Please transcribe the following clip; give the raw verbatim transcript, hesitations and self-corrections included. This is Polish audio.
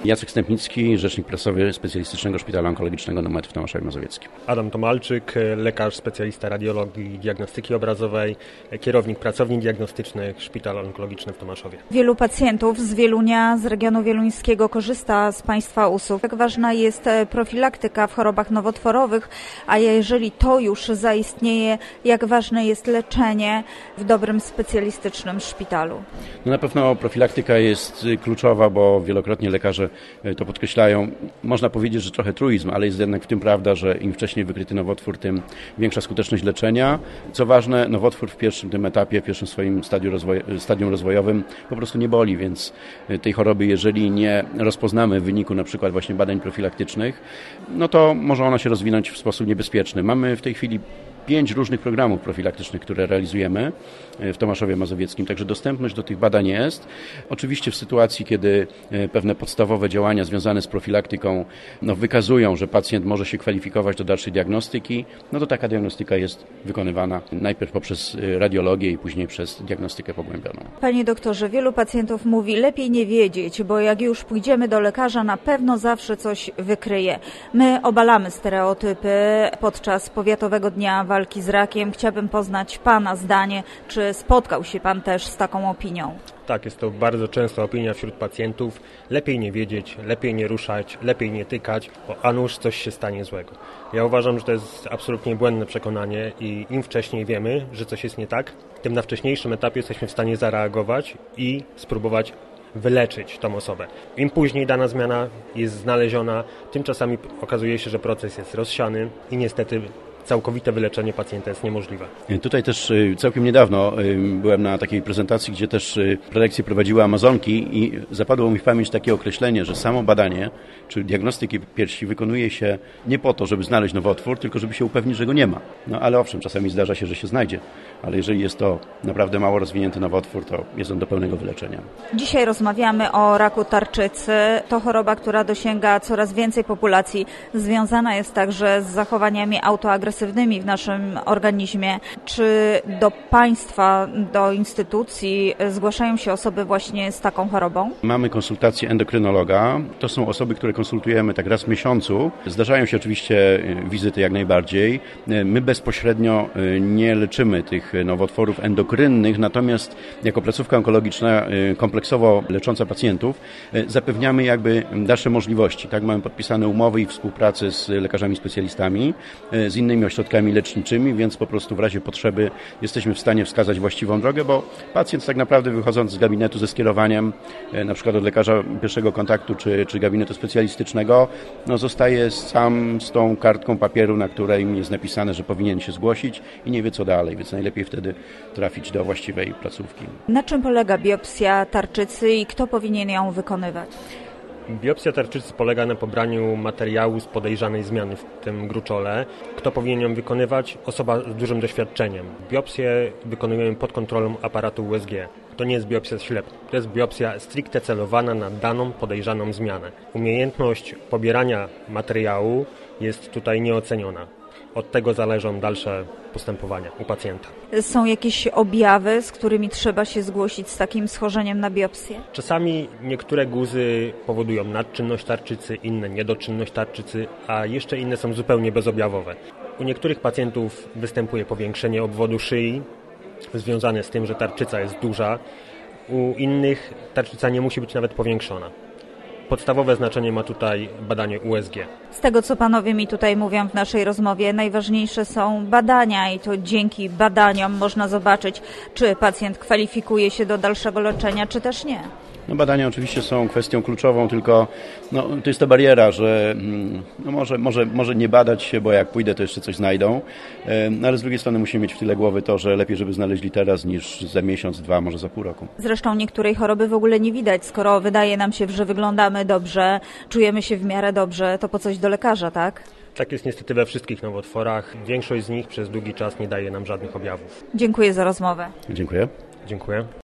Jacek Stępnicki, rzecznik prasowy Specjalistycznego Szpitala Onkologicznego numer w Tomaszowie Mazowieckim. Adam Tomalczyk, lekarz specjalista radiologii i diagnostyki obrazowej, kierownik pracowni diagnostycznych Szpital Onkologiczny w Tomaszowie. Wielu pacjentów z Wielunia, z regionu wieluńskiego korzysta z Państwa usług. Jak ważna jest profilaktyka w chorobach nowotworowych, a jeżeli to już zaistnieje, jak ważne jest leczenie w dobrym specjalistycznym szpitalu? No na pewno profilaktyka jest kluczowa, bo wielokrotnie lekarze to podkreślają. Można powiedzieć, że trochę truizm, ale jest jednak w tym prawda, że im wcześniej wykryty nowotwór, tym większa skuteczność leczenia. Co ważne, nowotwór w pierwszym tym etapie, w pierwszym swoim stadium, rozwoj, stadium rozwojowym po prostu nie boli, więc tej choroby, jeżeli nie rozpoznamy w wyniku na przykład właśnie badań profilaktycznych, no to może ona się rozwinąć w sposób niebezpieczny. Mamy w tej chwili pięć różnych programów profilaktycznych, które realizujemy w Tomaszowie Mazowieckim, także dostępność do tych badań jest. Oczywiście w sytuacji, kiedy pewne podstawowe działania związane z profilaktyką no, wykazują, że pacjent może się kwalifikować do dalszej diagnostyki, no to taka diagnostyka jest wykonywana najpierw poprzez radiologię i później przez diagnostykę pogłębioną. Panie doktorze, wielu pacjentów mówi, lepiej nie wiedzieć, bo jak już pójdziemy do lekarza, na pewno zawsze coś wykryje. My obalamy stereotypy podczas Powiatowego Dnia Walki z Rakiem. Chciałabym poznać Pana zdanie, czy spotkał się Pan też z taką opinią? Tak, jest to bardzo często opinia wśród pacjentów. Lepiej nie wiedzieć, lepiej nie ruszać, lepiej nie tykać, bo a nuż coś się stanie złego. Ja uważam, że to jest absolutnie błędne przekonanie i im wcześniej wiemy, że coś jest nie tak, tym na wcześniejszym etapie jesteśmy w stanie zareagować i spróbować wyleczyć tą osobę. Im później dana zmiana jest znaleziona, tym czasami okazuje się, że proces jest rozsiany i niestety całkowite wyleczenie pacjenta jest niemożliwe. Tutaj też całkiem niedawno byłem na takiej prezentacji, gdzie też prelekcję prowadziły Amazonki i zapadło mi w pamięć takie określenie, że samo badanie, czy diagnostyki piersi wykonuje się nie po to, żeby znaleźć nowotwór, tylko żeby się upewnić, że go nie ma. No ale owszem, czasami zdarza się, że się znajdzie, ale jeżeli jest to naprawdę mało rozwinięty nowotwór, to jest on do pełnego wyleczenia. Dzisiaj rozmawiamy o raku tarczycy. To choroba, która dosięga coraz więcej populacji. Związana jest także z zachowaniami autoagresywnymi w naszym organizmie. Czy do państwa, do instytucji zgłaszają się osoby właśnie z taką chorobą? Mamy konsultację endokrynologa. To są osoby, które konsultujemy tak raz w miesiącu. Zdarzają się oczywiście wizyty jak najbardziej. My bezpośrednio nie leczymy tych nowotworów endokrynnych, natomiast jako placówka onkologiczna kompleksowo lecząca pacjentów zapewniamy jakby dalsze możliwości. Tak, mamy podpisane umowy i współpracę z lekarzami specjalistami, z innymi ośrodkami leczniczymi, więc po prostu w razie potrzeby jesteśmy w stanie wskazać właściwą drogę, bo pacjent tak naprawdę wychodząc z gabinetu ze skierowaniem, na przykład od lekarza pierwszego kontaktu czy, czy gabinetu specjalistycznego, no zostaje sam z tą kartką papieru, na której jest napisane, że powinien się zgłosić i nie wie co dalej, więc najlepiej wtedy trafić do właściwej placówki. Na czym polega biopsja tarczycy i kto powinien ją wykonywać? Biopsja tarczycy polega na pobraniu materiału z podejrzanej zmiany w tym gruczole. Kto powinien ją wykonywać? Osoba z dużym doświadczeniem. Biopsję wykonujemy pod kontrolą aparatu U S G. To nie jest biopsja ślepa. To jest biopsja stricte celowana na daną podejrzaną zmianę. Umiejętność pobierania materiału jest tutaj nieoceniona. Od tego zależą dalsze postępowania u pacjenta. Są jakieś objawy, z którymi trzeba się zgłosić z takim schorzeniem na biopsję? Czasami niektóre guzy powodują nadczynność tarczycy, inne niedoczynność tarczycy, a jeszcze inne są zupełnie bezobjawowe. U niektórych pacjentów występuje powiększenie obwodu szyi, związane z tym, że tarczyca jest duża. U innych tarczyca nie musi być nawet powiększona. Podstawowe znaczenie ma tutaj badanie U S G. Z tego, co panowie mi tutaj mówią w naszej rozmowie, najważniejsze są badania i to dzięki badaniom można zobaczyć, czy pacjent kwalifikuje się do dalszego leczenia, czy też nie. No badania oczywiście są kwestią kluczową, tylko no, to jest ta bariera, że no może, może, może nie badać się, bo jak pójdę, to jeszcze coś znajdą, no, ale z drugiej strony musimy mieć w tyle głowy to, że lepiej, żeby znaleźli teraz niż za miesiąc, dwa, może za pół roku. Zresztą niektórej choroby w ogóle nie widać, skoro wydaje nam się, że wyglądamy dobrze, czujemy się w miarę dobrze, to po coś do lekarza, tak? Tak jest niestety we wszystkich nowotworach. Większość z nich przez długi czas nie daje nam żadnych objawów. Dziękuję za rozmowę. Dziękuję. Dziękuję.